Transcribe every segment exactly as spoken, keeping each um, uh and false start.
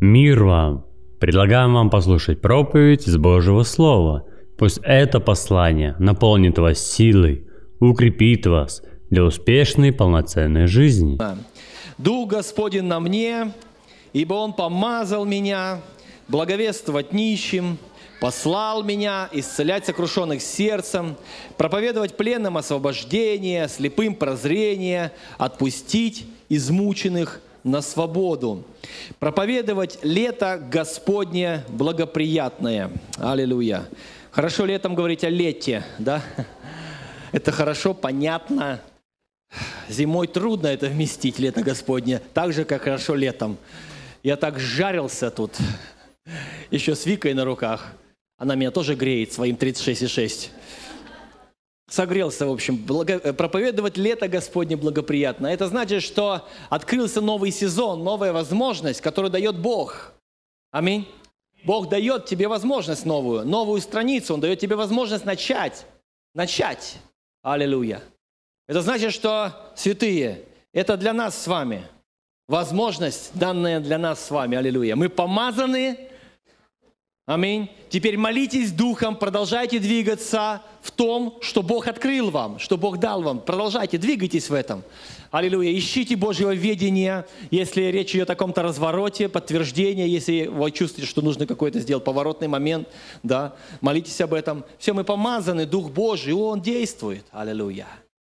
Мир вам! Предлагаем вам послушать проповедь из Божьего Слова. Пусть это послание наполнит вас силой, укрепит вас для успешной полноценной жизни. Дух Господень на мне, ибо Он помазал меня благовествовать нищим, послал меня исцелять сокрушенных сердцем, проповедовать пленным освобождение, слепым прозрение, отпустить измученных на свободу, проповедовать лето Господне благоприятное. Аллилуйя. Хорошо летом говорить о лете, да? Это хорошо, понятно. Зимой трудно это вместить, лето Господне, так же, как хорошо летом. Я так жарился тут, еще с Викой на руках. Она меня тоже греет своим тридцать шесть и шесть. Согрелся, в общем, благо... проповедовать лето Господне благоприятно. Это значит, что открылся новый сезон, новая возможность, которую дает Бог. Аминь. Бог дает тебе возможность новую, новую страницу. Он дает тебе возможность начать. Начать. Аллилуйя. Это значит, что, святые, это для нас с вами. Возможность, данная для нас с вами. Аллилуйя. Мы помазаны. Аминь. Теперь молитесь Духом, продолжайте двигаться в том, что Бог открыл вам, что Бог дал вам. Продолжайте, двигайтесь в этом. Аллилуйя. Ищите Божьего ведения, если речь идет о каком-то развороте, подтверждение, если вы чувствуете, что нужно какой-то сделать поворотный момент, да, молитесь об этом. Все, мы помазаны, Дух Божий, Он действует. Аллилуйя.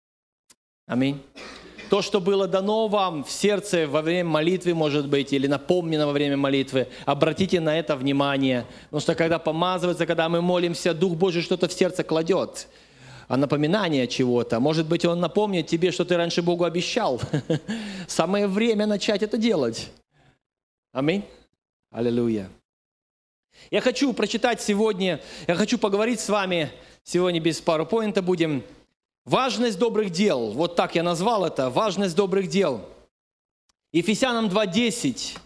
Аминь. То, что было дано вам в сердце во время молитвы, может быть, или напомнено во время молитвы, обратите на это внимание. Потому что когда помазывается, когда мы молимся, Дух Божий что-то в сердце кладет, а напоминание чего-то. Может быть, Он напомнит тебе, что ты раньше Богу обещал. Самое время начать это делать. Аминь. Аллилуйя. Я хочу прочитать сегодня, я хочу поговорить с вами, сегодня без PowerPoint будем. Важность добрых дел. Вот так я назвал это. Важность добрых дел. Ефесянам два десять.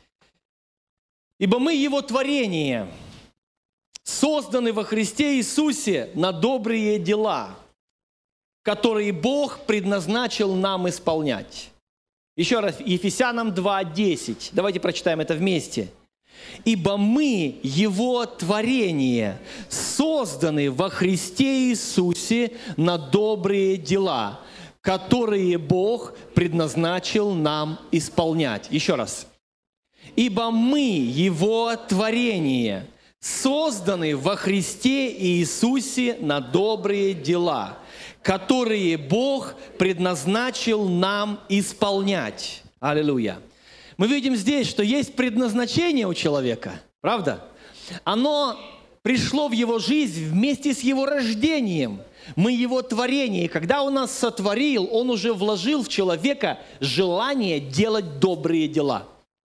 «Ибо мы Его творение, созданы во Христе Иисусе на добрые дела, которые Бог предназначил нам исполнять». Еще раз, Ефесянам два десять. Давайте прочитаем это вместе. «Ибо мы, Его творение, созданы во Христе Иисусе на добрые дела, которые Бог предназначил нам исполнять». Еще раз. «Ибо мы, Его творение, созданы во Христе Иисусе на добрые дела, которые Бог предназначил нам исполнять». Аллилуйя. Мы видим здесь, что есть предназначение у человека, правда? Оно пришло в его жизнь вместе с его рождением. Мы Его творение. И когда Он нас сотворил, Он уже вложил в человека желание делать добрые дела.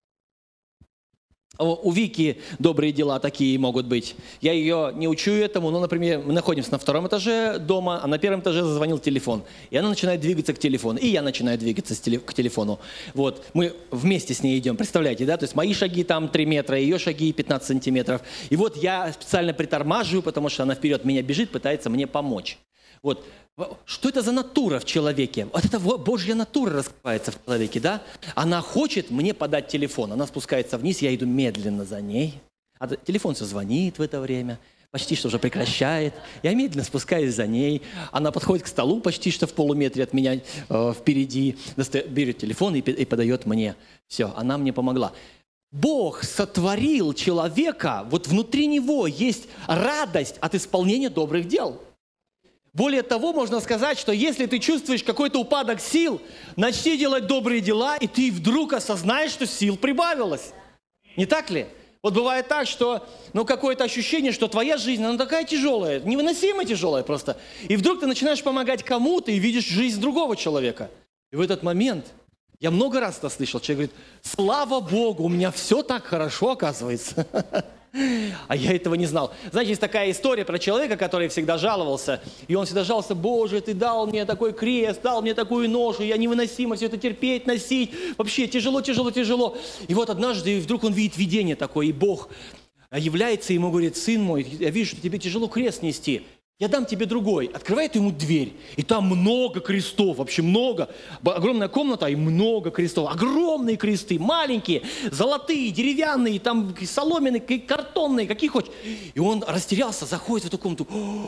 У Вики добрые дела такие могут быть. Я ее не учу этому, но, например, мы находимся на втором этаже дома, а на первом этаже зазвонил телефон. И она начинает двигаться к телефону, и я начинаю двигаться к телефону. Вот, мы вместе с ней идем, представляете, да? То есть мои шаги там три метра, ее шаги пятнадцать сантиметров. И вот я специально притормаживаю, потому что она вперед меня бежит, пытается мне помочь. Вот. Что это за натура в человеке? Вот это Божья натура раскрывается в человеке, да? Она хочет мне подать телефон. Она спускается вниз, я иду медленно за ней. А телефон все звонит в это время, почти что уже прекращает. Я медленно спускаюсь за ней. Она подходит к столу почти что в полуметре от меня э, впереди, берет телефон и, и подает мне. Все, она мне помогла. Бог сотворил человека, вот внутри него есть радость от исполнения добрых дел. Более того, можно сказать, что если ты чувствуешь какой-то упадок сил, начни делать добрые дела, и ты вдруг осознаешь, что сил прибавилось. Не так ли? Вот бывает так, что ну, какое-то ощущение, что твоя жизнь, она такая тяжелая, невыносимо тяжелая просто. И вдруг ты начинаешь помогать кому-то и видишь жизнь другого человека. И в этот момент, я много раз это слышал, человек говорит: слава Богу, у меня все так хорошо оказывается. А я этого не знал. Знаете, есть такая история про человека, который всегда жаловался. И он всегда жаловался: Боже, Ты дал мне такой крест, дал мне такую ношу, я невыносимо все это терпеть, носить. Вообще тяжело, тяжело, тяжело. И вот однажды вдруг он видит видение такое, и Бог является ему, говорит: сын мой, я вижу, что тебе тяжело крест нести. Я дам тебе другой. Открывает ему дверь, и там много крестов, вообще много. Огромная комната, и много крестов. Огромные кресты, маленькие, золотые, деревянные, там соломенные, картонные, какие хочешь. И он растерялся, заходит в эту комнату.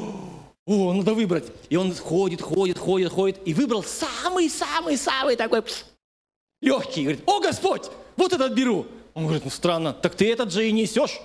О, надо выбрать. И он ходит, ходит, ходит, ходит, и выбрал самый-самый-самый такой легкий. Говорит: о, Господь, вот этот беру. Он говорит: ну странно, так ты этот же и несешь.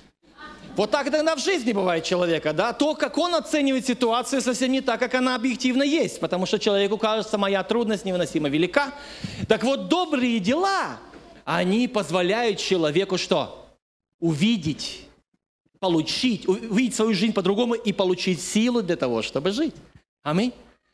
Вот так иногда в жизни бывает человека, да? То, как он оценивает ситуацию, совсем не так, как она объективно есть, потому что человеку кажется, моя трудность невыносимо велика. Так вот, добрые дела, они позволяют человеку что? Увидеть, получить, увидеть свою жизнь по-другому и получить силу для того, чтобы жить. Аминь.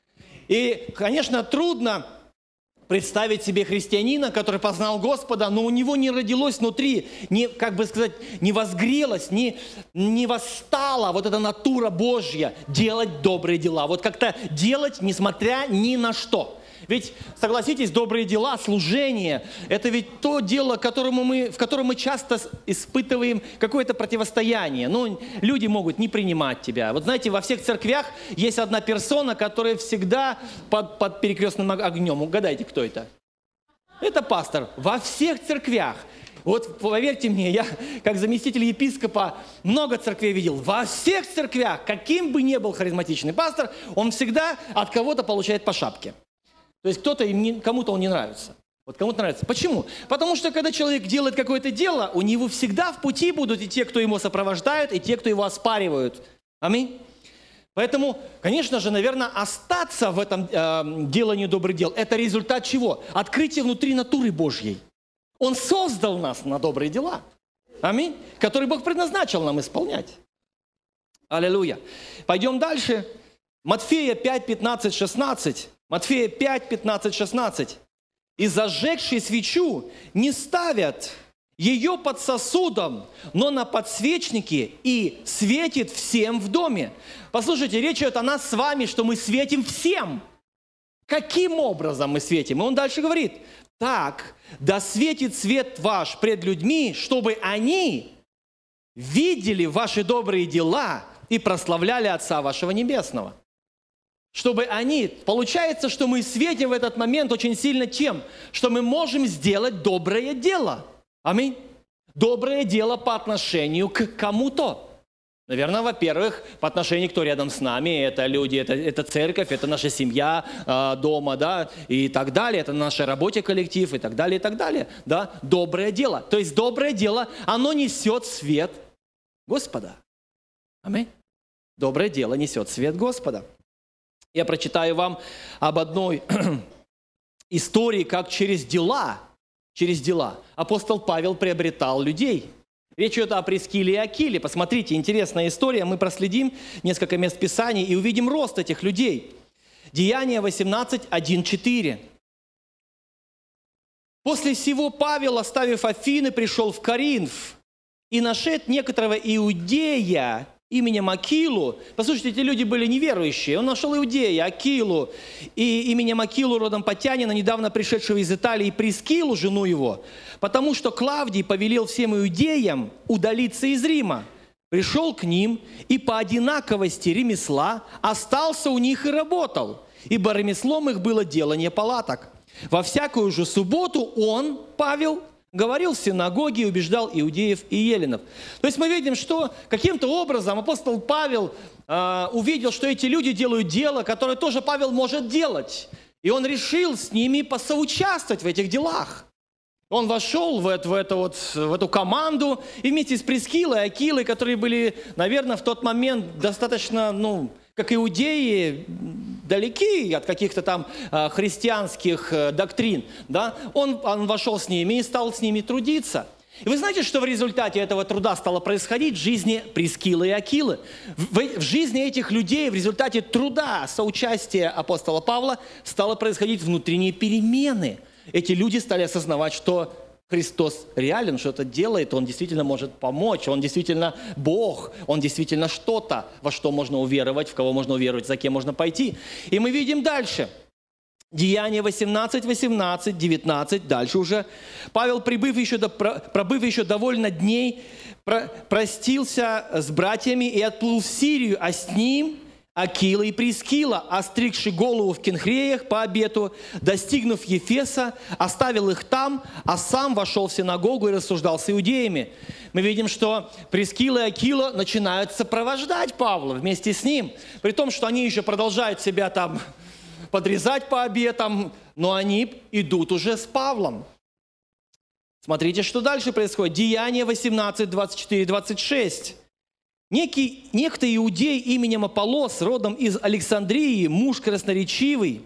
И, конечно, трудно представить себе христианина, который познал Господа, но у него не родилось внутри, не, как бы сказать, не возгрелась, не, не восстала вот эта натура Божья делать добрые дела. Вот как-то делать, несмотря ни на что. Ведь, согласитесь, добрые дела, служение – это ведь то дело, которому мы, в котором мы часто испытываем какое-то противостояние. Ну, люди могут не принимать тебя. Вот знаете, во всех церквях есть одна персона, которая всегда под, под перекрестным огнем. Угадайте, кто это? Это пастор. Во всех церквях. Вот поверьте мне, я как заместитель епископа много церквей видел. Во всех церквях, каким бы ни был харизматичный пастор, он всегда от кого-то получает по шапке. То есть кто-то, кому-то он не нравится. Вот кому-то нравится. Почему? Потому что когда человек делает какое-то дело, у него всегда в пути будут и те, кто его сопровождают, и те, кто его оспаривают. Аминь. Поэтому, конечно же, наверное, остаться в этом э, делании добрых дел – это результат чего? Открытие внутри натуры Божьей. Он создал нас на добрые дела. Аминь. Которые Бог предназначил нам исполнять. Аллилуйя. Пойдем дальше. Матфея пять, пятнадцать, шестнадцать. Матфея пять, пятнадцать, шестнадцать. «И зажегшие свечу не ставят ее под сосудом, но на подсвечнике, и светит всем в доме». Послушайте, речь идет о нас с вами, что мы светим всем. Каким образом мы светим? И он дальше говорит: «Так, да светит свет ваш пред людьми, чтобы они видели ваши добрые дела и прославляли Отца вашего Небесного». Чтобы они... Получается, что мы светим в этот момент очень сильно чем? Что мы можем сделать доброе дело. Аминь. Доброе дело по отношению к кому-то. Наверное, во-первых, по отношению к кто рядом с нами. Это люди, это, это церковь, это наша семья э, дома, да, и так далее. Это наша работа, коллектив, и так далее, и так далее. Да? Доброе дело. То есть доброе дело, оно несет свет Господа. Аминь. Доброе дело несет свет Господа. Я прочитаю вам об одной истории, как через дела, через дела апостол Павел приобретал людей. Речь идет о Прискиле и Акиле. Посмотрите, интересная история. Мы проследим несколько мест Писаний и увидим рост этих людей. Деяния восемнадцать, один, четыре. «После сего Павел, оставив Афины, пришел в Коринф и нашед некоторого иудея именем Акилу». Послушайте, эти люди были неверующие. Он нашел иудея, Акилу, и именем Акилу, родом Потянина, недавно пришедшего из Италии, и Прискилу, жену его, потому что Клавдий повелел всем иудеям удалиться из Рима. Пришел к ним и по одинаковости ремесла остался у них и работал, ибо ремеслом их было делание палаток. Во всякую же субботу он, Павел, говорил в синагоге и убеждал иудеев и еленов. То есть мы видим, что каким-то образом апостол Павел э, увидел, что эти люди делают дело, которое тоже Павел может делать. И он решил с ними посоучаствовать в этих делах. Он вошел в эту, в, эту вот, в эту команду и вместе с Прискилой и Акилой, которые были, наверное, в тот момент достаточно, ну, как иудеи, далеки от каких-то там э, христианских э, доктрин, да, он, он вошел с ними и стал с ними трудиться. И вы знаете, что в результате этого труда стало происходить в жизни Прискилы и Акилы? В, в жизни этих людей в результате труда, соучастия апостола Павла стало происходить внутренние перемены. Эти люди стали осознавать, что Христос реален, что-то делает, Он действительно может помочь, Он действительно Бог, Он действительно что-то, во что можно уверовать, в кого можно уверовать, за кем можно пойти. И мы видим дальше. Деяния восемнадцать, восемнадцать, девятнадцать, дальше уже. Павел, прибыв еще, пробыв еще довольно дней, простился с братьями и отплыл в Сирию, а с ним Акила и Прискила, остригши голову в Кенхреях по обету, достигнув Ефеса, оставил их там, а сам вошел в синагогу и рассуждал с иудеями. Мы видим, что Прискила и Акила начинают сопровождать Павла вместе с ним, при том, что они еще продолжают себя там подрезать по обетам, но они идут уже с Павлом. Смотрите, что дальше происходит. Деяния восемнадцать, двадцать четыре, двадцать шесть. Некий, некто иудей именем Аполлос, родом из Александрии, муж красноречивый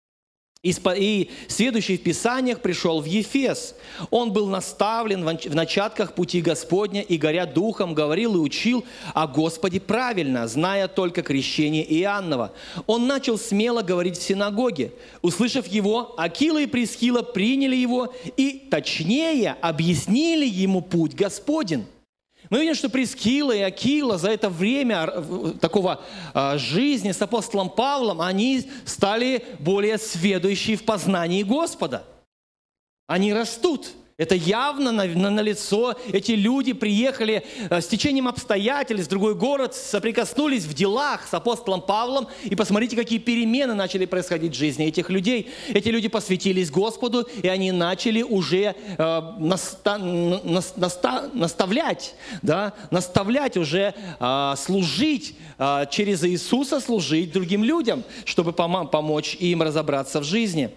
и сведущий в Писаниях, пришел в Ефес. Он был наставлен в начатках пути Господня и, горя духом, говорил и учил о Господе правильно, зная только крещение Иоаннова. Он начал смело говорить в синагоге. Услышав его, Акила и Прискила приняли его и, точнее, объяснили ему путь Господень. Мы видим, что Прискила и Акила за это время такого жизни с апостолом Павлом, они стали более сведущие в познании Господа. Они растут. Это явно на, на, на лицо. Эти люди приехали э, с течением обстоятельств в другой город, соприкоснулись в делах с апостолом Павлом, и посмотрите, какие перемены начали происходить в жизни этих людей. Эти люди посвятились Господу, и они начали уже э, наста, наста, наставлять, да, наставлять уже э, служить, э, через Иисуса служить другим людям, чтобы пом- помочь им разобраться в жизни.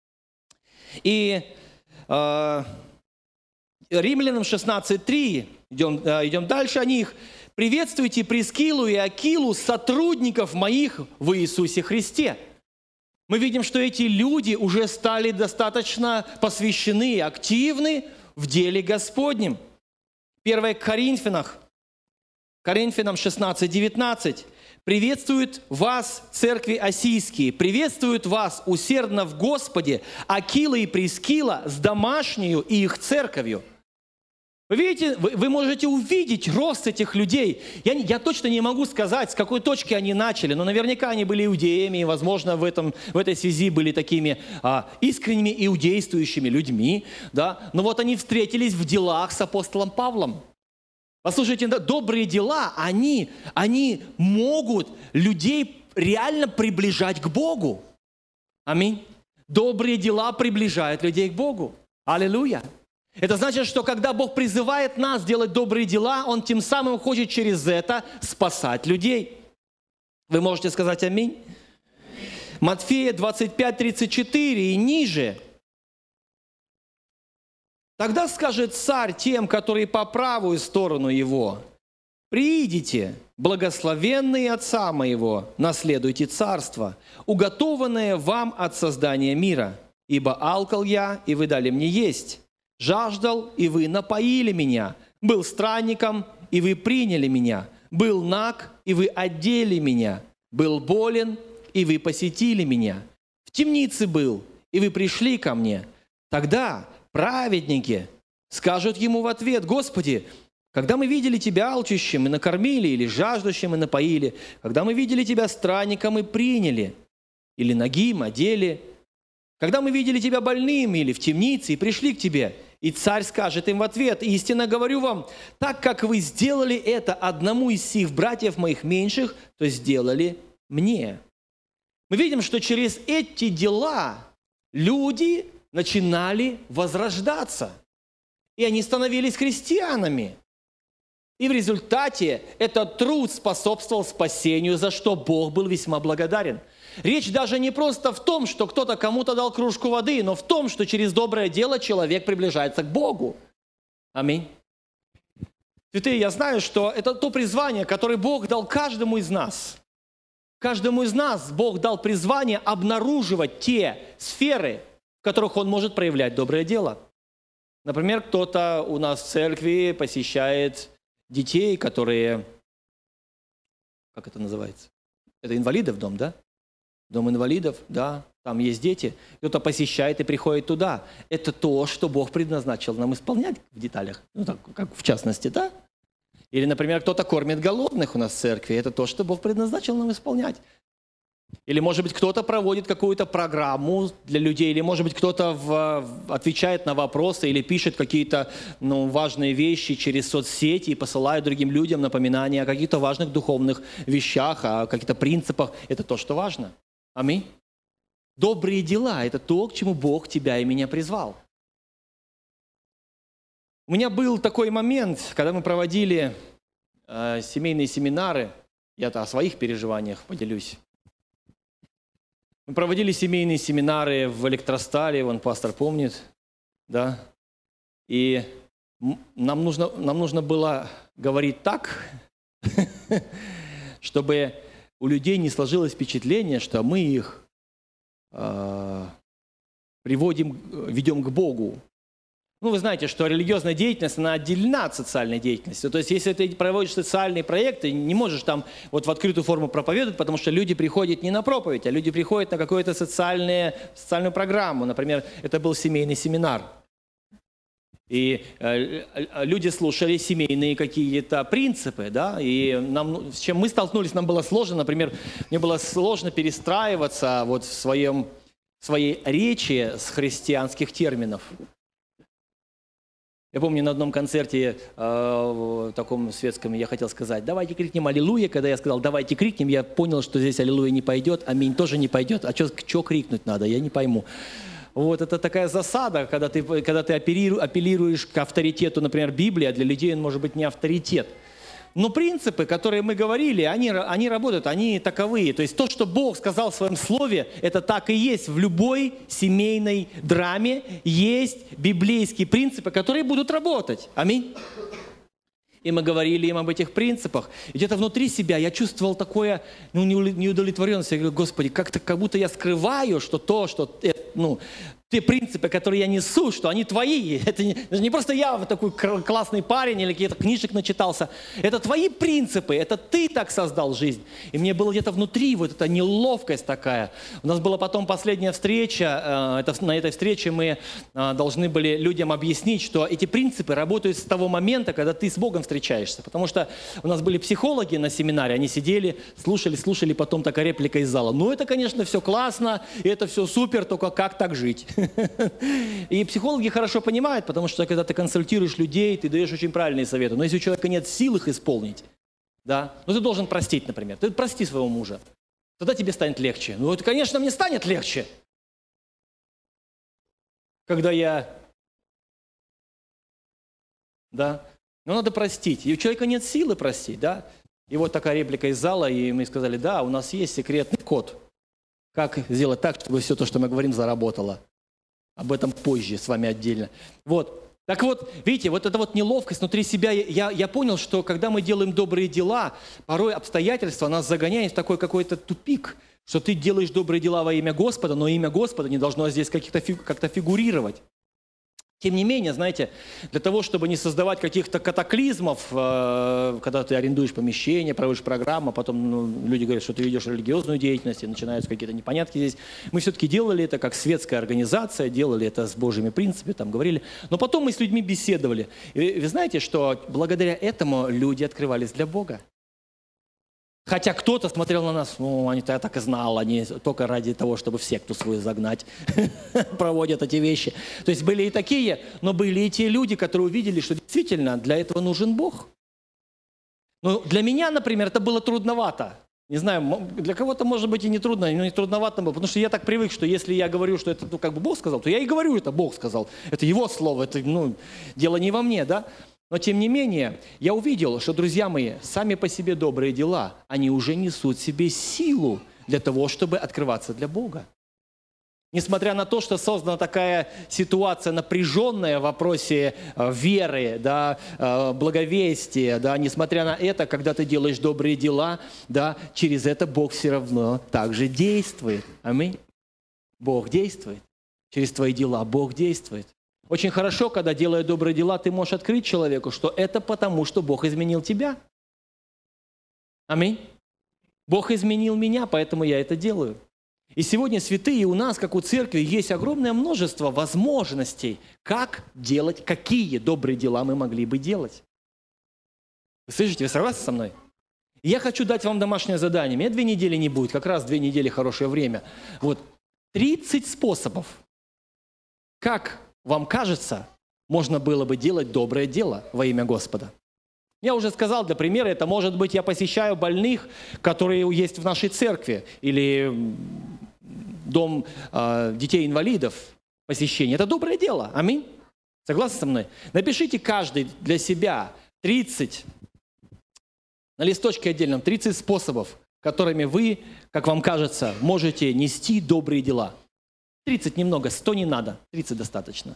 И э, Римлянам шестнадцать три, идем, идем дальше о них. «Приветствуйте Прискилу и Акилу, сотрудников моих в Иисусе Христе». Мы видим, что эти люди уже стали достаточно посвящены и активны в деле Господнем. первое Коринфянам, Коринфянам шестнадцать девятнадцать. «Приветствуют вас, церкви осийские, приветствуют вас усердно в Господе Акила и Прискила с домашнею и их церковью». Вы видите, вы, вы можете увидеть рост этих людей. Я, я точно не могу сказать, с какой точки они начали, но наверняка они были иудеями, и, возможно, в, этом, в этой связи были такими а, искренними иудействующими людьми. Да? Но вот они встретились в делах с апостолом Павлом. Послушайте, добрые дела, они, они могут людей реально приближать к Богу. Аминь. Добрые дела приближают людей к Богу. Аллилуйя. Это значит, что когда Бог призывает нас делать добрые дела, Он тем самым хочет через это спасать людей. Вы можете сказать аминь? Матфея двадцать пять тридцать четыре и ниже. «Тогда скажет царь тем, которые по правую сторону его: приидите, благословенные Отца моего, наследуйте царство, уготованное вам от создания мира. Ибо алкал я, и вы дали мне есть, жаждал, и вы напоили меня, был странником, и вы приняли меня, был наг, и вы одели меня, был болен, и вы посетили меня, в темнице был, и вы пришли ко мне». Тогда праведники скажут ему в ответ: «Господи, когда мы видели Тебя алчущим и накормили, или жаждущим и напоили, когда мы видели Тебя странником и приняли, или нагим одели, когда мы видели Тебя больным или в темнице и пришли к Тебе». И царь скажет им в ответ: «Истинно говорю вам, так как вы сделали это одному из сих братьев моих меньших, то сделали мне». Мы видим, что через эти дела люди начинали возрождаться, и они становились христианами. И в результате этот труд способствовал спасению, за что Бог был весьма благодарен. Речь даже не просто в том, что кто-то кому-то дал кружку воды, но в том, что через доброе дело человек приближается к Богу. Аминь. Святые, я знаю, что это то призвание, которое Бог дал каждому из нас. Каждому из нас Бог дал призвание обнаруживать те сферы, в которых Он может проявлять доброе дело. Например, кто-то у нас в церкви посещает детей, которые, как это называется? Это инвалидов дом, да? Дом инвалидов, да, там есть дети. Кто-то посещает и приходит туда. Это то, что Бог предназначил нам исполнять в деталях. Ну, так, как в частности, да? Или, например, кто-то кормит голодных у нас в церкви. Это то, что Бог предназначил нам исполнять. Или, может быть, кто-то проводит какую-то программу для людей, или, может быть, кто-то в, отвечает на вопросы или пишет какие-то ну, важные вещи через соцсети и посылает другим людям напоминания о каких-то важных духовных вещах, о каких-то принципах. Это то, что важно. Аминь. Добрые дела – это то, к чему Бог тебя и меня призвал. У меня был такой момент, когда мы проводили э, семейные семинары. Я-то о своих переживаниях поделюсь. Мы проводили семейные семинары в Электростале, вон пастор помнит, да, и нам нужно, нам нужно было говорить так, чтобы у людей не сложилось впечатление, что мы их э, приводим, ведем к Богу. Ну, вы знаете, что религиозная деятельность, она отделена от социальной деятельности. То есть, если ты проводишь социальные проекты, не можешь там вот в открытую форму проповедовать, потому что люди приходят не на проповедь, а люди приходят на какую-то социальную, социальную программу. Например, это был семейный семинар. И э, люди слушали семейные какие-то принципы, да, и нам, с чем мы столкнулись, нам было сложно, например, мне было сложно перестраиваться вот в своем, в своей речи с христианских терминов. Я помню, на одном концерте, э, таком светском, я хотел сказать, давайте крикнем «Аллилуйя». Когда я сказал «давайте крикнем», я понял, что здесь «Аллилуйя» не пойдет, «Аминь» тоже не пойдет. А что крикнуть надо, я не пойму. Вот это такая засада, когда ты, когда ты апеллируешь к авторитету, например, Библии, а для людей он может быть не авторитет. Но принципы, которые мы говорили, они, они работают, они таковые. То есть то, что Бог сказал в своем слове, это так и есть. В любой семейной драме есть библейские принципы, которые будут работать. Аминь. И мы говорили им об этих принципах. И где-то внутри себя я чувствовал такое ну, неудовлетворенность. Я говорю, Господи, как-то как будто я скрываю, что то, что... Ну, те принципы, которые я несу, что они твои. Это не, это не просто я вот такой классный парень или каких-то книжек начитался. Это твои принципы, это ты так создал жизнь. И мне было где-то внутри вот эта неловкость такая. У нас была потом последняя встреча. Это, на этой встрече мы должны были людям объяснить, что эти принципы работают с того момента, когда ты с Богом встречаешься. Потому что у нас были психологи на семинаре, они сидели, слушали, слушали, потом такая реплика из зала. Ну, это, конечно, все классно, это все супер, только как так жить? И психологи хорошо понимают, потому что когда ты консультируешь людей, ты даешь очень правильные советы. Но если у человека нет сил их исполнить, да, ну ты должен простить, например. Ты прости своего мужа, тогда тебе станет легче. Ну это, конечно, мне станет легче. Когда я... Да, но надо простить. И у человека нет силы простить, да. И вот такая реплика из зала, и мы сказали, да, у нас есть секретный код. Как сделать так, чтобы все то, что мы говорим, заработало. Об этом позже с вами отдельно. Вот. Так вот, видите, вот эта вот неловкость внутри себя, я, я понял, что когда мы делаем добрые дела, порой обстоятельства нас загоняют в такой какой-то тупик, что ты делаешь добрые дела во имя Господа, но имя Господа не должно здесь как-то, как-то фигурировать. Тем не менее, знаете, для того, чтобы не создавать каких-то катаклизмов, э, когда ты арендуешь помещение, проводишь программу, а потом ну, люди говорят, что ты ведешь религиозную деятельность, и начинаются какие-то непонятки здесь. Мы все-таки делали это как светская организация, делали это с Божьими принципами, там говорили. Но потом мы с людьми беседовали. И вы знаете, что благодаря этому люди открывались для Бога. Хотя кто-то смотрел на нас, ну, они я так и знал, они только ради того, чтобы в секту свою загнать, проводят эти вещи. То есть были и такие, но были и те люди, которые увидели, что действительно для этого нужен Бог. Ну, для меня, например, это было трудновато. Не знаю, для кого-то, может быть, и не трудно, но и трудновато было, потому что я так привык, что если я говорю, что это ну, как бы Бог сказал, то я и говорю, это Бог сказал. Это Его слово, это ну, дело не во мне, да? Но, тем не менее, я увидел, что, друзья мои, сами по себе добрые дела, они уже несут в себе силу для того, чтобы открываться для Бога. Несмотря на то, что создана такая ситуация напряженная в вопросе э, веры, да, э, благовестия, да, несмотря на это, когда ты делаешь добрые дела, да, через это Бог все равно также действует. Аминь. Бог действует. Через твои дела Бог действует. Очень хорошо, когда, делая добрые дела, ты можешь открыть человеку, что это потому, что Бог изменил тебя. Аминь. Бог изменил меня, поэтому я это делаю. И сегодня, святые, у нас, как у церкви, есть огромное множество возможностей, как делать, какие добрые дела мы могли бы делать. Вы слышите, вы согласны со мной? И я хочу дать вам домашнее задание. Меня две недели не будет, как раз две недели хорошее время. Вот тридцать способов, как вам кажется, можно было бы делать доброе дело во имя Господа. Я уже сказал, для примера, это может быть, я посещаю больных, которые есть в нашей церкви, или дом э, детей-инвалидов, посещение. Это доброе дело. Аминь. Согласны со мной? Напишите каждый для себя тридцать, на листочке отдельном, тридцать способов, которыми вы, как вам кажется, можете нести добрые дела. тридцать немного, сто не надо, тридцать достаточно.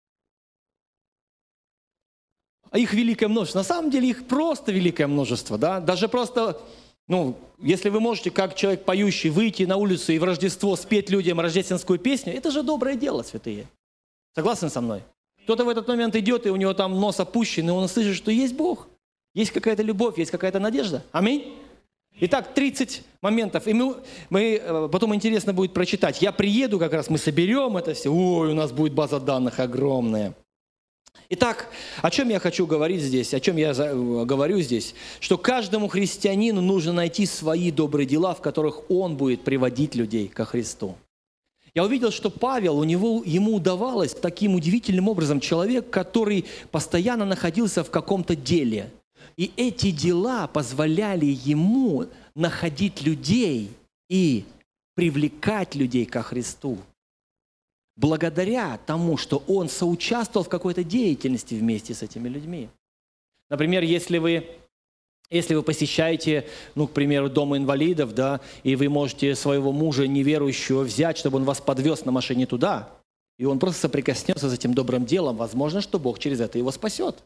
А их великое множество. На самом деле их просто великое множество. Да? Даже просто, ну, если вы можете, как человек поющий, выйти на улицу и в Рождество спеть людям рождественскую песню, это же доброе дело, святые. Согласны со мной? Кто-то в этот момент идет, и у него там нос опущен, и он слышит, что есть Бог, есть какая-то любовь, есть какая-то надежда. Аминь. Итак, тридцать моментов. И мы, мы, потом интересно будет прочитать. Я приеду как раз, мы соберем это все. Ой, у нас будет база данных огромная. Итак, о чем я хочу говорить здесь, о чем я говорю здесь? Что каждому христианину нужно найти свои добрые дела, в которых он будет приводить людей ко Христу. Я увидел, что Павел, у него, ему удавалось таким удивительным образом, человек, который постоянно находился в каком-то деле. И эти дела позволяли ему находить людей и привлекать людей ко Христу. Благодаря тому, что он соучаствовал в какой-то деятельности вместе с этими людьми. Например, если вы, если вы посещаете, ну, к примеру, дом инвалидов, да, и вы можете своего мужа неверующего взять, чтобы он вас подвез на машине туда, и он просто соприкоснется с этим добрым делом, возможно, что Бог через это его спасет.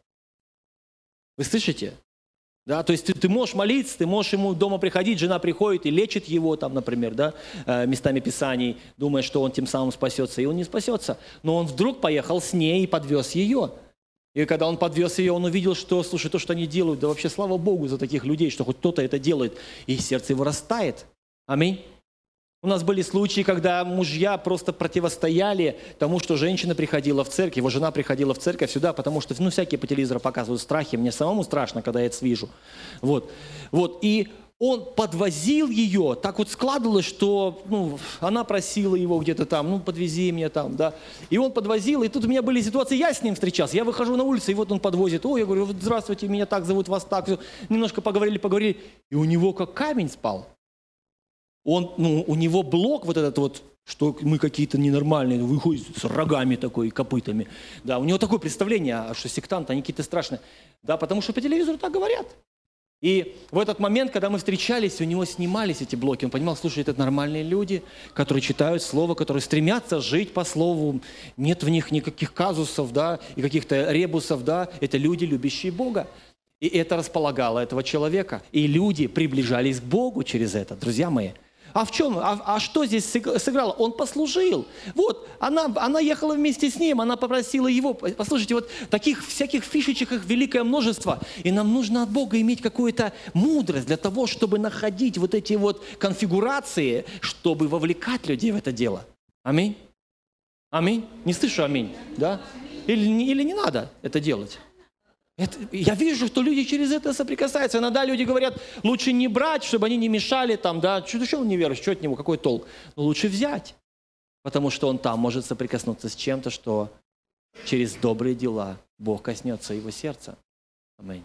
Вы слышите? Да, то есть ты, ты можешь молиться, ты можешь ему дома приходить, жена приходит и лечит его, там, например, да, местами Писаний, думая, что он тем самым спасется, и он не спасется. Но он вдруг поехал с ней и подвез ее. И когда он подвез ее, он увидел, что, слушай, то, что они делают, да вообще слава Богу за таких людей, что хоть кто-то это делает, и сердце его растает. Аминь. У нас были случаи, когда мужья просто противостояли тому, что женщина приходила в церковь, его жена приходила в церковь сюда, потому что, ну, всякие по телевизору показывают страхи, мне самому страшно, когда я это вижу. Вот. Вот. И он подвозил ее, так вот складывалось, что, ну, она просила его где-то там, ну, подвези меня там, да. И он подвозил, и тут у меня были ситуации, я с ним встречался, я выхожу на улицу, и вот он подвозит, ой, я говорю, вот здравствуйте, меня так зовут, вас так, немножко поговорили, поговорили, и у него как камень спал. Он, ну, у него блок вот этот вот, что мы какие-то ненормальные, выходят с рогами такой, копытами. Да, у него такое представление, что сектанты, они какие-то страшные. Да, потому что по телевизору так говорят. И в этот момент, когда мы встречались, у него снимались эти блоки. Он понимал, слушай, это нормальные люди, которые читают Слово, которые стремятся жить по Слову. Нет в них никаких казусов, да, и каких-то ребусов, да. Это люди, любящие Бога. И это располагало этого человека. И люди приближались к Богу через это, друзья мои. А в чем? А, а что здесь сыграло? Он послужил. Вот, она, она ехала вместе с ним, она попросила его. Послушайте, вот таких всяких фишечек их великое множество. И нам нужно от Бога иметь какую-то мудрость для того, чтобы находить вот эти вот конфигурации, чтобы вовлекать людей в это дело. Аминь. Аминь. Не слышу аминь. Да? Или, или не надо это делать? Это, я вижу, что люди через это соприкасаются. Иногда люди говорят, лучше не брать, чтобы они не мешали там, да, что, что он не верует, что от него, какой толк? Но лучше взять, потому что он там может соприкоснуться с чем-то, что через добрые дела Бог коснется его сердца. Аминь.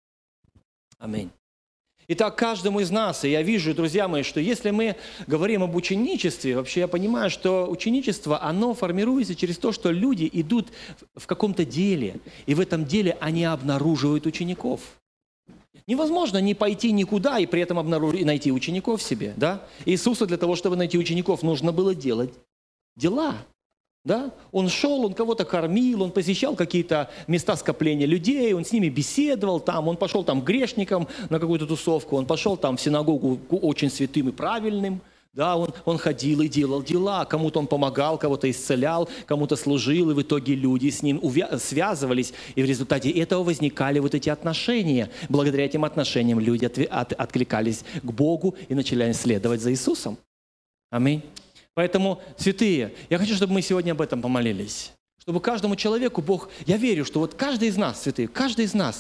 Аминь. Итак, каждому из нас, и я вижу, друзья мои, что если мы говорим об ученичестве, вообще я понимаю, что ученичество, оно формируется через то, что люди идут в каком-то деле, и в этом деле они обнаруживают учеников. Невозможно не пойти никуда и при этом обнаружить, и найти учеников в себе. Да? Иисусу для того, чтобы найти учеников, нужно было делать дела. Да? Он шел, он кого-то кормил, он посещал какие-то места скопления людей, он с ними беседовал там, он пошел там к грешникам на какую-то тусовку, он пошел там в синагогу к очень святым и правильным, да? он, он ходил и делал дела, кому-то он помогал, кого-то исцелял, кому-то служил, и в итоге люди с ним увя- связывались, и в результате этого возникали вот эти отношения. Благодаря этим отношениям люди от- от- откликались к Богу и начали следовать за Иисусом. Аминь. Поэтому, святые, я хочу, чтобы мы сегодня об этом помолились. Чтобы каждому человеку Бог... Я верю, что вот каждый из нас, святые, каждый из нас,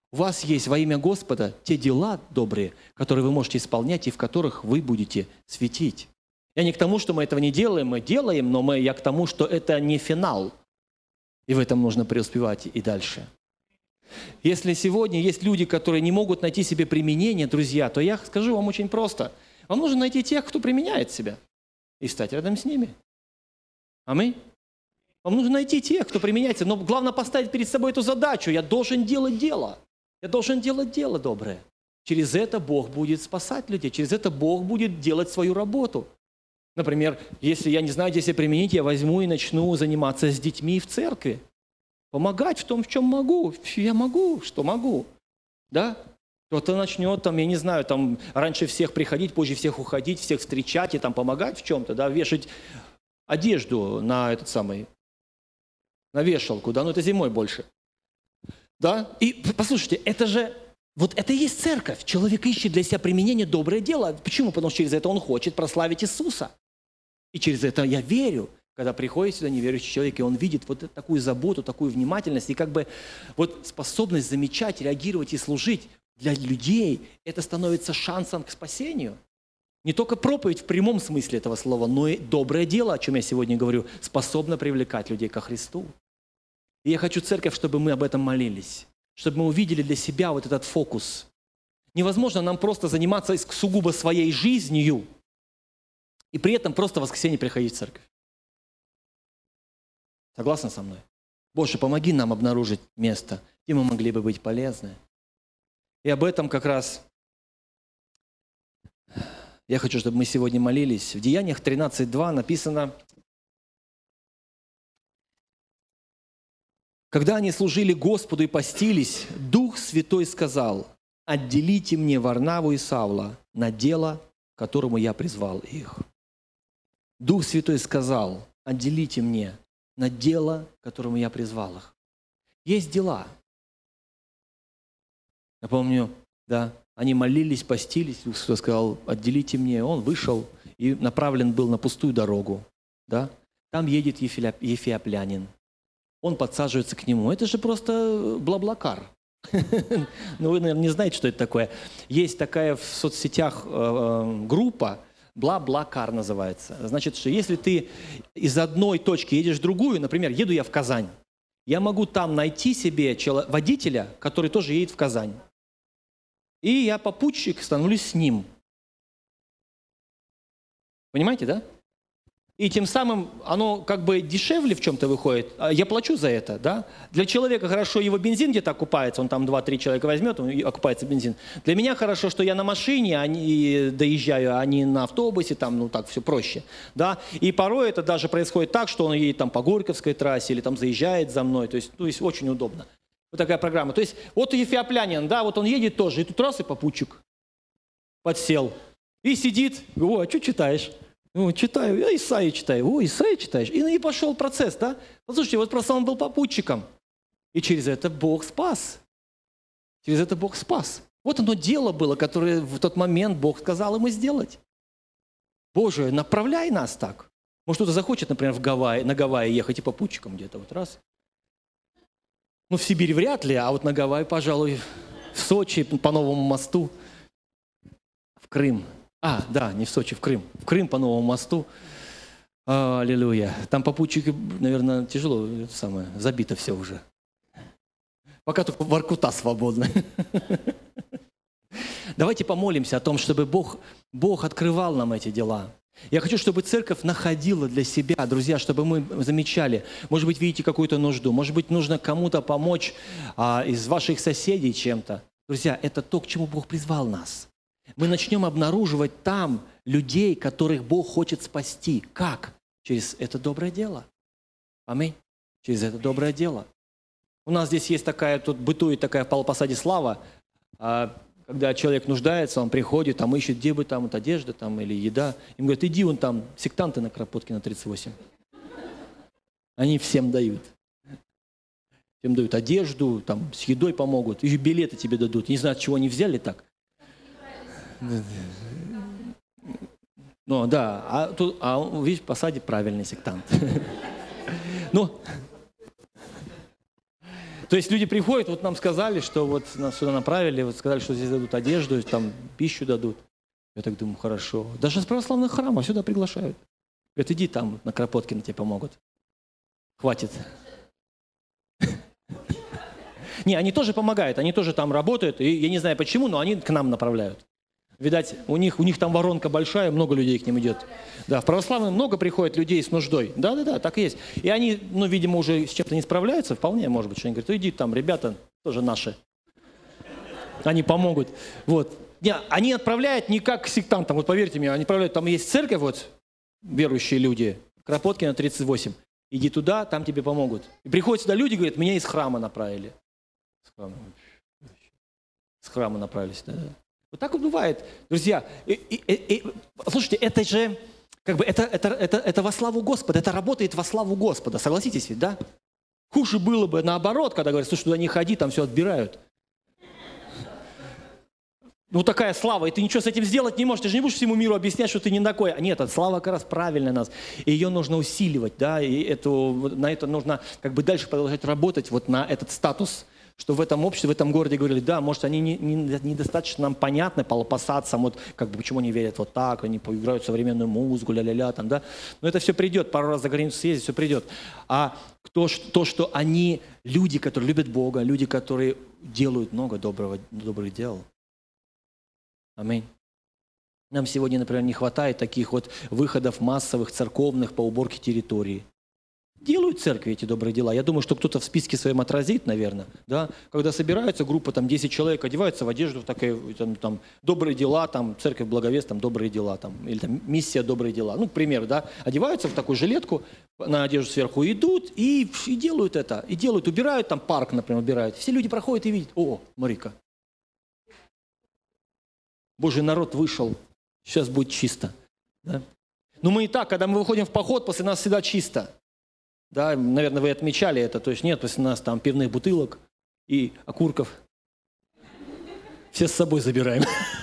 У вас есть во имя Господа те дела добрые, которые вы можете исполнять и в которых вы будете светить. Я не к тому, что мы этого не делаем, мы делаем, но мы, я к тому, что это не финал. И в этом нужно преуспевать и дальше. Если сегодня есть люди, которые не могут найти себе применение, друзья, то я скажу вам очень просто. Вам нужно найти тех, кто применяет себя, и стать рядом с ними. Аминь. Вам нужно найти тех, кто применяется. Но главное поставить перед собой эту задачу. Я должен делать дело. Я должен делать дело доброе. Через это Бог будет спасать людей. Через это Бог будет делать свою работу. Например, если я не знаю, где себя применить, я возьму и начну заниматься с детьми в церкви. Помогать в том, в чем могу. Я могу, что могу. Да? Кто-то начнет, там, я не знаю, там, раньше всех приходить, позже всех уходить, всех встречать и там, помогать в чем-то, да, вешать одежду на этот самый, на вешалку, да, но это зимой больше. Да? И послушайте, это же, вот это и есть церковь. Человек ищет для себя применение доброе дело. Почему? Потому что через это он хочет прославить Иисуса. И через это я верю. Когда приходит сюда неверующий человек, и он видит вот такую заботу, такую внимательность, и как бы вот способность замечать, реагировать и служить для людей, это становится шансом к спасению. Не только проповедь в прямом смысле этого слова, но и доброе дело, о чем я сегодня говорю, способно привлекать людей ко Христу. И я хочу, церковь, чтобы мы об этом молились, чтобы мы увидели для себя вот этот фокус. Невозможно нам просто заниматься сугубо своей жизнью и при этом просто в воскресенье приходить в церковь. Согласны со мной? Боже, помоги нам обнаружить место, где мы могли бы быть полезны. И об этом как раз я хочу, чтобы мы сегодня молились. В Деяниях тринадцать два написано: когда они служили Господу и постились, Дух Святой сказал: отделите мне Варнаву и Савла на дело, к которому я призвал их. Дух Святой сказал: отделите мне на дело, к которому я призвал их. Есть дела. Я помню, да, они молились, постились, Дух Святой сказал: отделите мне. Он вышел и направлен был на пустую дорогу. Да? Там едет ефиоплянин. Он подсаживается к нему. Это же просто блаблакар. Ну, вы, наверное, не знаете, что это такое. Есть такая в соцсетях группа, Бла-бла-кар называется. Значит, что если ты из одной точки едешь в другую, например, еду я в Казань, я могу там найти себе водителя, который тоже едет в Казань. И я попутчик становлюсь с ним. Понимаете, да? И тем самым оно как бы дешевле в чем-то выходит. Я плачу за это, да? Для человека хорошо, его бензин где-то окупается, он там два-три человека возьмет, он окупается бензин. Для меня хорошо, что я на машине а не, доезжаю, а не на автобусе, там, ну так все проще, да? И порой это даже происходит так, что он едет там по Горьковской трассе или там заезжает за мной, то есть, то есть очень удобно. Вот такая программа. То есть вот ефиоплянин, да, вот он едет тоже, и тут раз и попутчик подсел, и сидит, о, а что читаешь? Ну, читаю, я Исаию читаю. О, Исаию читаешь? И, и пошел процесс, да? Послушайте, вот просто он был попутчиком. И через это Бог спас. Через это Бог спас. Вот оно дело было, которое в тот момент Бог сказал ему сделать. Боже, направляй нас так. Может, кто-то захочет, например, в Гавайи, на Гавайи ехать и попутчиком где-то вот раз. Ну, в Сибирь вряд ли, а вот на Гавайи, пожалуй, в Сочи по новому мосту, в Крым. А, да, не в Сочи, в Крым. В Крым по новому мосту. Аллилуйя. Там попутчики, наверное, тяжело, это самое, забито все уже. Пока только Воркута свободна. Давайте помолимся о том, чтобы Бог, Бог открывал нам эти дела. Я хочу, чтобы церковь находила для себя, друзья, чтобы мы замечали, может быть, видите какую-то нужду, может быть, нужно кому-то помочь а, из ваших соседей чем-то. Друзья, это то, к чему Бог призвал нас. Мы начнем обнаруживать там людей, которых Бог хочет спасти. Как? Через это доброе дело. Аминь. Через это доброе дело. У нас здесь есть такая, тут бытует такая в Павлопосаде слава, когда человек нуждается, он приходит, там ищет, где бы там вот одежда там, или еда. Им говорят: иди вон там, сектанты на Кропоткина на тридцать восемь. Они всем дают. Всем дают одежду, там, с едой помогут, и билеты тебе дадут. Не знаю, от чего они взяли так. Ну, да, а, тут, а видишь, в посаде правильный сектант. Ну, То есть люди приходят, вот нам сказали, что вот нас сюда направили, вот сказали, что здесь дадут одежду, там пищу дадут. Я так думаю, хорошо. Даже с православных храмов сюда приглашают. Говорят, иди там, на Кропоткина тебе помогут. Хватит. Не, они тоже помогают, они тоже там работают, и я не знаю почему, но они к нам направляют. Видать, у них, у них там воронка большая, много людей к ним идет. Да, в православном много приходит людей с нуждой. Да-да-да, так и есть. И они, ну, видимо, уже с чем-то не справляются, вполне, может быть, что они говорят, иди там, ребята, тоже наши. Они помогут. Вот. Не, они отправляют не как к сектантам, вот поверьте мне, они отправляют, там есть церковь, вот, верующие люди, Кропоткина тридцать восемь. Иди туда, там тебе помогут. И приходят сюда люди, говорят, меня из храма направили. С храма, с храма направились, да. Вот так вот бывает, друзья. И, и, и, и, слушайте, это же, как бы, это, это, это, это во славу Господа, это работает во славу Господа, согласитесь ведь, да? Хуже было бы наоборот, когда говорят, слушай, туда не ходи, там все отбирают. Ну такая слава, и ты ничего с этим сделать не можешь, ты же не будешь всему миру объяснять, что ты не такой. Нет, эта слава как раз правильная нас, и ее нужно усиливать, да, и эту, на это нужно как бы дальше продолжать работать, вот на этот статус, что в этом обществе, в этом городе говорили, да, может, они недостаточно не, не нам понятны по пассатцам, вот, как бы, почему они верят вот так, они поиграют современную музыку, ля-ля-ля, там, да. Но это все придет, пару раз за границу съездить, все придет. А то, что, то, что они люди, которые любят Бога, люди, которые делают много доброго, добрых дел. Аминь. Нам сегодня, например, не хватает таких вот выходов массовых, церковных по уборке территории. Делают церкви эти добрые дела. Я думаю, что кто-то в списке своем отразит, наверное. Да? Когда собирается группа, там десять человек, одеваются в одежду, такая, там, там, добрые дела, там, церковь благовест, там, добрые дела, там, или там, миссия добрые дела. Ну, к примеру, да, одеваются в такую жилетку, на одежду сверху идут и, и делают это. И делают, убирают, там парк, например, убирают. Все люди проходят и видят, о, смотри-ка. Божий народ вышел, сейчас будет чисто. Да? Но мы и так, когда мы выходим в поход, после нас всегда чисто. Да, наверное, вы отмечали это, то есть нет после нас там пивных бутылок и окурков. Все с собой забираем.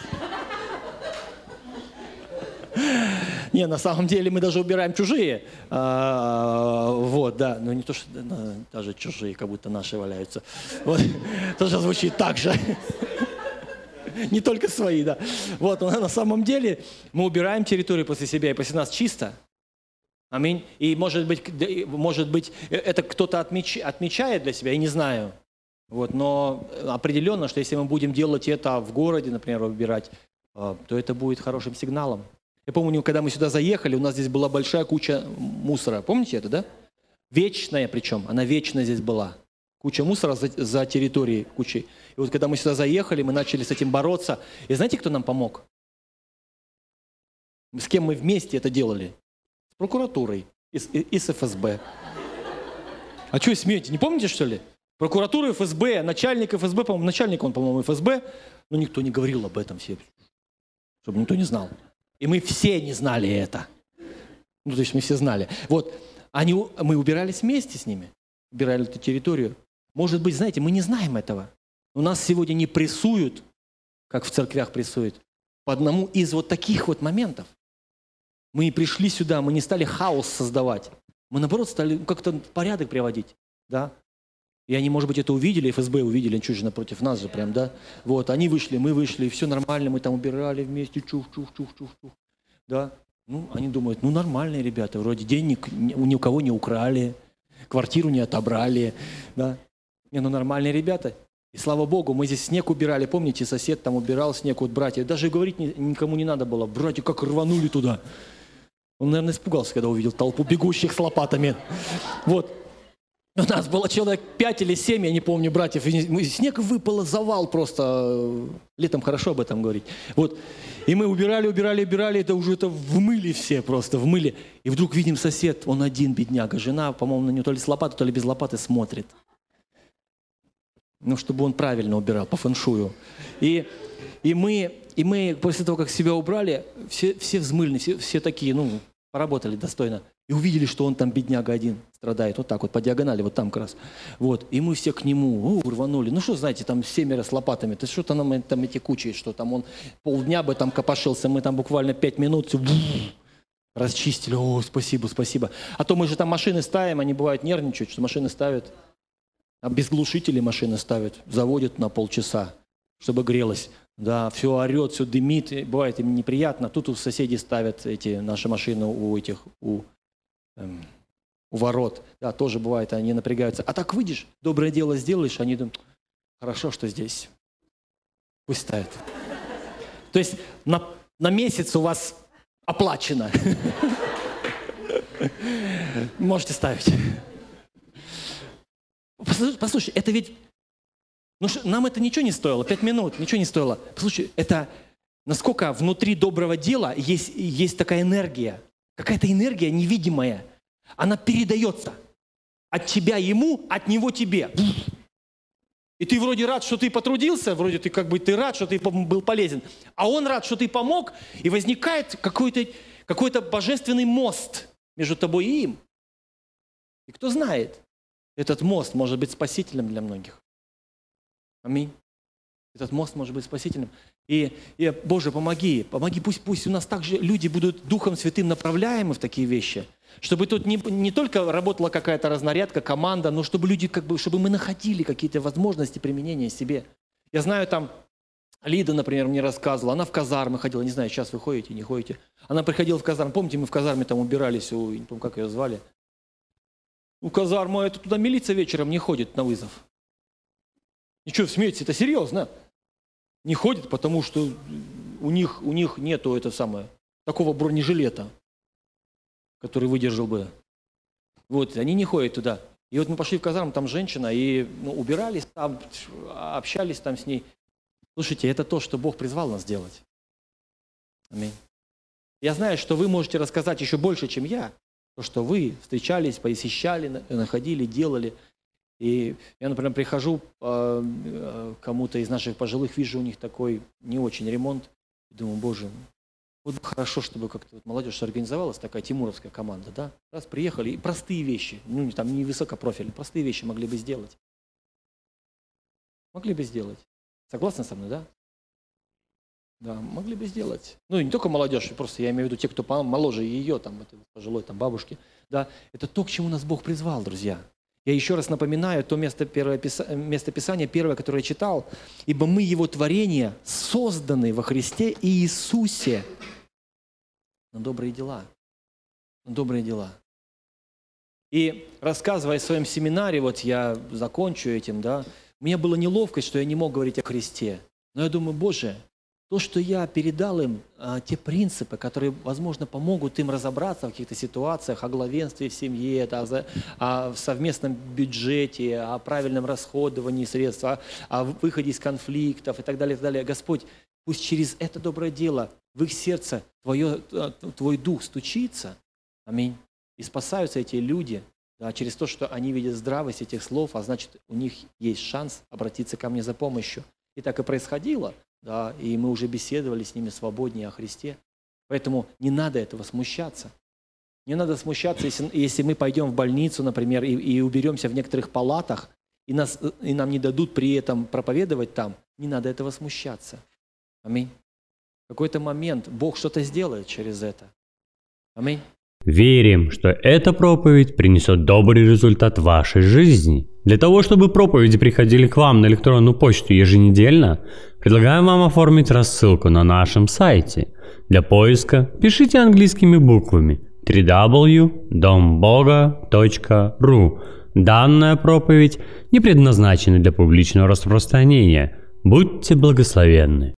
Не, на самом деле мы даже убираем чужие. Вот, да, но не то, что даже чужие, как будто наши валяются. Вот, тоже звучит так же. Не только свои, да. Вот, но на самом деле мы убираем территорию после себя, и после нас чисто. Аминь. И может быть, может быть это кто-то отмеч, отмечает для себя, я не знаю. Вот, но определенно, что если мы будем делать это в городе, например, убирать, то это будет хорошим сигналом. Я помню, когда мы сюда заехали, у нас здесь была большая куча мусора. Помните это, да? Вечная причем, она вечная здесь была. Куча мусора за, за территорией, кучей. И вот когда мы сюда заехали, мы начали с этим бороться. И знаете, кто нам помог? С кем мы вместе это делали? С прокуратурой и с, и с эф эс бэ. А что вы смеете? Не помните, что ли? Прокуратура, эф эс бэ, начальник эф эс бэ, по-моему, начальник он, по-моему, эф эс бэ, но никто не говорил об этом все, чтобы никто не знал. И мы все не знали это. Ну, то есть мы все знали. Вот, они, мы убирались вместе с ними, убирали эту территорию. Может быть, знаете, мы не знаем этого. У нас сегодня не прессуют, как в церквях прессуют, по одному из вот таких вот моментов. Мы пришли сюда, мы не стали хаос создавать. Мы, наоборот, стали как-то порядок приводить. Да? И они, может быть, это увидели, эф эс бэ увидели, чуть же напротив нас же прям, да. Вот, они вышли, мы вышли, все нормально, мы там убирали вместе, чух-чух-чух-чух-чух. Да? Ну, они думают, ну, нормальные ребята, вроде денег ни у кого не украли, квартиру не отобрали, да. Не, ну, нормальные ребята. И слава Богу, мы здесь снег убирали, помните, сосед там убирал снег, вот братья, даже говорить ни, никому не надо было, братья как рванули туда. Он, наверное, испугался, когда увидел толпу бегущих с лопатами. Вот. У нас было человек пять или семь, я не помню, братьев, и снег выпало, завал просто, летом хорошо об этом говорить. Вот. И мы убирали, убирали, убирали, это уже это вмыли все просто, вмыли. И вдруг видим сосед, он один, бедняга, жена, по-моему, на него то ли с лопатой, то ли без лопаты смотрит. Ну, чтобы он правильно убирал, по фэншую. И, и, мы, и мы после того, как себя убрали, все, все взмыльны, все, все такие, ну, поработали достойно. И увидели, что он там, бедняга, один страдает. Вот так вот, по диагонали, вот там как раз. Вот. И мы все к нему о, рванули. Ну, что, знаете, там семеро с лопатами. Ты что-то нам там эти кучи, что там он полдня бы там копошился. Мы там буквально пять минут все, расчистили. О, спасибо, спасибо. А то мы же там машины ставим, они бывают нервничают, что машины ставят. А без глушителей машины ставят, заводят на полчаса, чтобы грелась. Да, все орет, все дымит, и бывает им неприятно. Тут у соседей ставят эти наши машины у этих, у, эм, у ворот. Да, тоже бывает, они напрягаются. А так выйдешь, доброе дело сделаешь, они думают, хорошо, что здесь. Пусть ставят. То есть на, на месяц у вас оплачено. Можете ставить. Послушай, это ведь... Ну, нам это ничего не стоило, пять минут, ничего не стоило. Послушай, это насколько внутри доброго дела есть, есть такая энергия, какая-то энергия невидимая. Она передается от тебя ему, от него тебе. И ты вроде рад, что ты потрудился, вроде ты как бы ты рад, что ты был полезен, а он рад, что ты помог, и возникает какой-то, какой-то божественный мост между тобой и им. И кто знает, этот мост может быть спасительным для многих. Аминь. Этот мост может быть спасительным. И, и Боже, помоги, помоги, пусть, пусть у нас также люди будут Духом Святым направляемы в такие вещи, чтобы тут не, не только работала какая-то разнарядка, команда, но чтобы люди, как бы, чтобы мы находили какие-то возможности применения себе. Я знаю, там Лида, например, мне рассказывала, она в казармы ходила, не знаю, сейчас вы ходите, не ходите. Она приходила в казарму, помните, мы в казарме там убирались, у, не помню, как ее звали. У казармы, это туда милиция вечером не ходит на вызов. Ничего, смеетесь, это серьезно. Не ходит, потому что у них, у них нету это самое, такого бронежилета, который выдержал бы. Вот, они не ходят туда. И вот мы пошли в казарму, там женщина, и ну, убирались там, общались там с ней. Слушайте, это то, что Бог призвал нас делать. Аминь. Я знаю, что вы можете рассказать еще больше, чем я. То, что вы встречались, посещали, находили, делали. И я, например, прихожу э, кому-то из наших пожилых, вижу у них такой не очень ремонт. И думаю, Боже, вот хорошо, чтобы как-то вот молодежь организовалась, такая тимуровская команда, да? Раз приехали, и простые вещи, ну там не высокопрофильные, простые вещи могли бы сделать. Могли бы сделать. Согласны со мной, да? Да, могли бы сделать. Ну, и не только молодежь, просто я имею в виду те, кто моложе ее, там, это, пожилой, там, бабушки. Да, это то, к чему нас Бог призвал, друзья. Я еще раз напоминаю то место, первое, место Писания, первое, которое я читал. «Ибо мы Его творение, созданы во Христе Иисусе на добрые дела». На добрые дела. И рассказывая о своем семинаре, вот я закончу этим, да, у меня была неловкость, что я не мог говорить о Христе. Но я думаю, Боже, то, что я передал им, а, те принципы, которые, возможно, помогут им разобраться в каких-то ситуациях, о главенстве в семье, о, о совместном бюджете, о правильном расходовании средств, о, о выходе из конфликтов и так далее, и так далее. Господь, пусть через это доброе дело в их сердце твое, Твой Дух стучится, аминь, и спасаются эти люди, да, через то, что они видят здравость этих слов, а значит, у них есть шанс обратиться ко мне за помощью. И так и происходило. Да, и мы уже беседовали с ними свободнее о Христе. Поэтому не надо этого смущаться. Не надо смущаться, если, если мы пойдем в больницу, например, и, и уберемся в некоторых палатах, и, нас, и нам не дадут при этом проповедовать там. Не надо этого смущаться. Аминь. В какой-то момент Бог что-то сделает через это. Аминь. Верим, что эта проповедь принесет добрый результат в вашей жизни. Для того, чтобы проповеди приходили к вам на электронную почту еженедельно, предлагаем вам оформить рассылку на нашем сайте. Для поиска пишите английскими буквами дабл ю дабл ю дабл ю точка дом бога точка ру. Данная проповедь не предназначена для публичного распространения. Будьте благословенны.